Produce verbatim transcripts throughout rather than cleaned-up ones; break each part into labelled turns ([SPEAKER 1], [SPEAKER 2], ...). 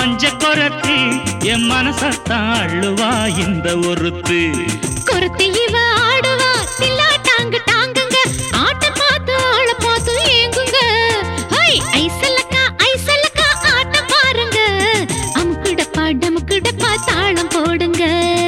[SPEAKER 1] மஞ்ச கொரத்தி என் மனசத்தான் அள்ளுவா இந்த ஒருத்து
[SPEAKER 2] கொரத்தி இவ ஆடுவா தில்லா டாங்கு டாங்குங்க ஆட்ட பார்த்து ஆள பார்த்து ஏங்குங்க ஹை ஐசலக்கா ஐசலக்கா ஆட்ட பாருங்க அமுக்குடப்பா டமுக்குடப்பா தாளம் போடுங்க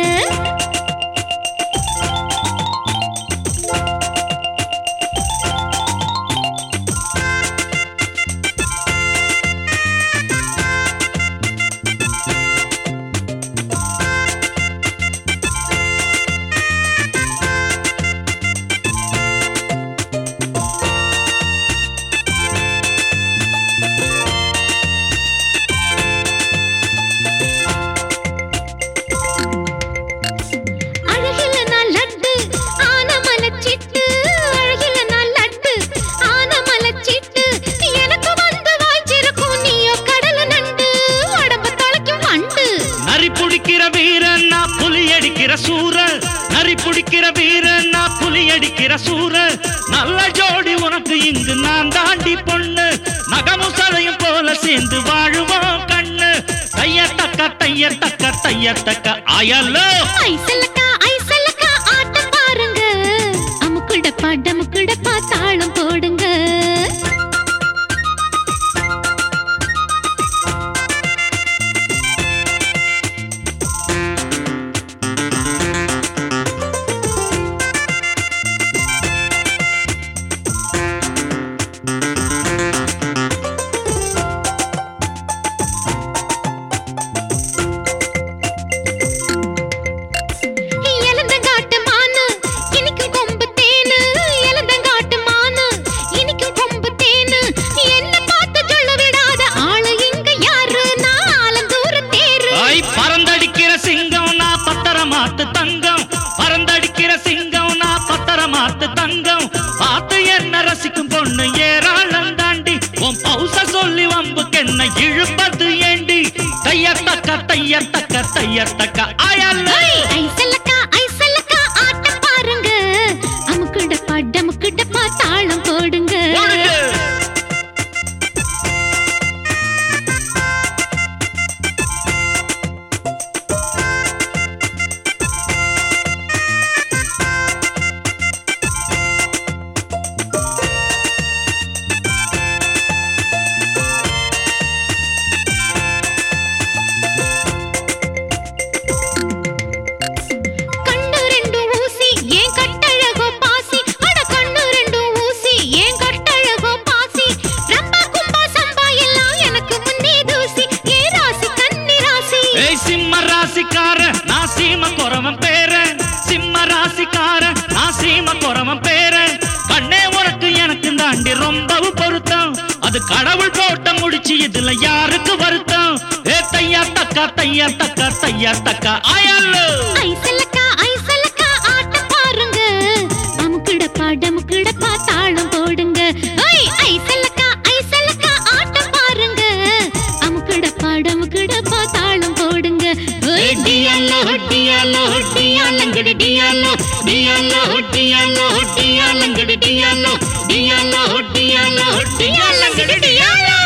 [SPEAKER 1] நரி புடிக்கிற வீரன் நான் புலி அடிக்கிற சூர நல்ல ஜோடி உனக்கு இங்கு நான் தாண்டி பொண்ணு நகமும் சதையும் போல சேர்ந்து வாழுவோம் கண்ணு தைய தக்க தைய தக்க தைய தக்க ஆயல்லோ
[SPEAKER 2] ஐசலக்கா ஐசலக்கா ஆட்ட பாருங்க அமுக்குடப்பா டமுக்குடப்பா தாளம் போடுங்க
[SPEAKER 1] தங்கம் பறந்தடிக்கிற சிங்கம் நான் பத்தரமாத்து தங்கம் பார்த்து என்ன ரசிக்கும் பொண்ணு ஏராளம் தாண்டி உன் பௌச சொல்லி வம்புக்கென்ன இழுப்பது ஏண்டி தைய தக்க தைய தக்க தைய தக்க ஆயல்ல
[SPEAKER 2] ஐசலக்கா ஐசலக்கா ஆட்ட பாருங்க அமுக்குடப்பா டமுக்குடப்பா தாளம் போடுங்க
[SPEAKER 1] சிம்ம ராசிக்கார நான் சீம குறவன் பேரன் சிம்ம ராசிக்கார நான் சீம குறவன் பேரன் கண்ணே உனக்கு எனக்கு தாண்டி ரொம்பவும் பொருத்தம் அது கடவுள் போட்ட முடிச்சு இதுல யாருக்கு வருத்தம் ஏ தையா தக்கா தையா தக்கா தையா தக்கா ஆயல்லோ
[SPEAKER 2] ஐசலக்கா ஐசலக்கா ஆட்ட பாருங்க அமுக்குடப்பா டமுக்குடப்பா தாளம் போடுங்க ஐசலக்கா ஐசலக்கா ஆட்ட பாருங்க அமுக்குடப்பா டமுக்குடப்பா தாளம் போடுங்க
[SPEAKER 1] டியாலோ டியாலோ டியாலங்கடி டியாலோ டியாலோ டியாலோ டியாலங்கடி டியாலோ டியாலோ டியாலோ டியாலங்கடி டியாலோ